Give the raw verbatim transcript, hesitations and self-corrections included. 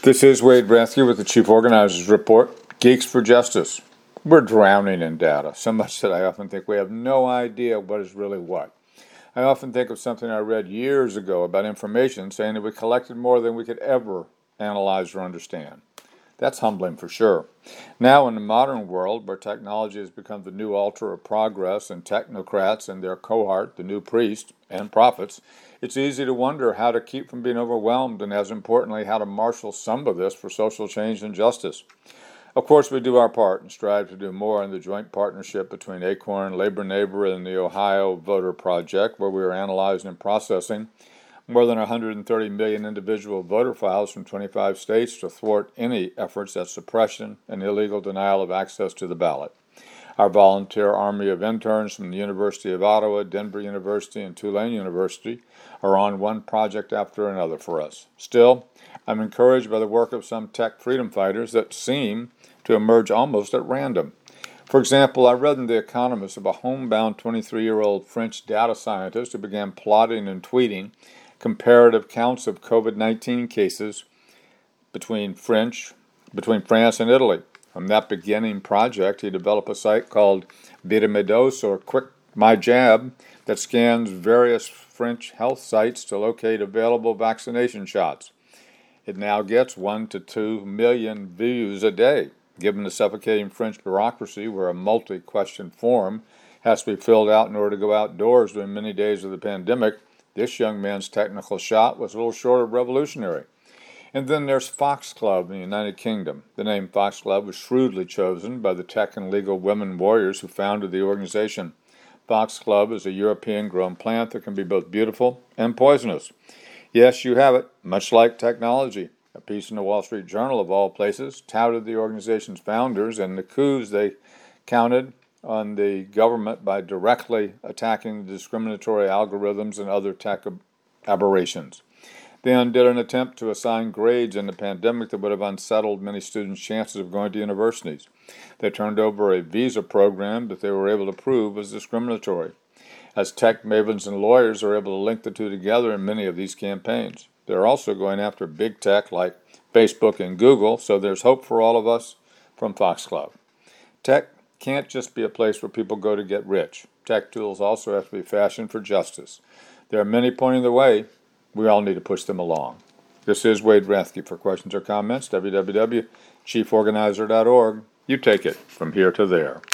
This is Wade Rathke with the Chief Organizers Report, Geeks for Justice. We're drowning in data, so much that I often think we have no idea what is really what. I often think of something I read years ago about information saying that we collected more than we could ever analyze or understand. That's humbling for sure. Now in the modern world, where technology has become the new altar of progress and technocrats and their cohort, the new priests and prophets, it's easy to wonder how to keep from being overwhelmed and, as importantly, how to marshal some of this for social change and justice. Of course, we do our part and strive to do more in the joint partnership between ACORN, Labor Neighbor, and the Ohio Voter Project, where we are analyzing and processing more than one hundred thirty million individual voter files from twenty-five states to thwart any efforts at suppression and illegal denial of access to the ballot. Our volunteer army of interns from the University of Ottawa, Denver University, and Tulane University are on one project after another for us. Still, I'm encouraged by the work of some tech freedom fighters that seem to emerge almost at random. For example, I read in The Economist of a homebound twenty-three-year-old French data scientist who began plotting and tweeting comparative counts of COVID nineteen cases between French, between France and Italy. From that beginning project, he developed a site called VitaMeDos, or Quick My Jab, that scans various French health sites to locate available vaccination shots. It now gets one to two million views a day. Given the suffocating French bureaucracy, where a multi-question form has to be filled out in order to go outdoors during many days of the pandemic, this young man's technical shot was a little short of revolutionary. And then there's Foxglove in the United Kingdom. The name Foxglove was shrewdly chosen by the tech and legal women warriors who founded the organization. Foxglove is a European-grown plant that can be both beautiful and poisonous. Yes, you have it, much like technology. A piece in the Wall Street Journal, of all places, touted the organization's founders and the coups they counted on the government by directly attacking the discriminatory algorithms and other tech aberrations. They undid an attempt to assign grades in the pandemic that would have unsettled many students' chances of going to universities. They turned over a visa program that they were able to prove was discriminatory. As tech mavens and lawyers are able to link the two together in many of these campaigns. They're also going after big tech like Facebook and Google, so there's hope for all of us from Foxglove. Tech can't just be a place where people go to get rich. Tech tools also have to be fashioned for justice. There are many pointing the way. We all need to push them along. This is Wade Rathke. For questions or comments, w w w dot chief organizer dot org. You take it from here to there.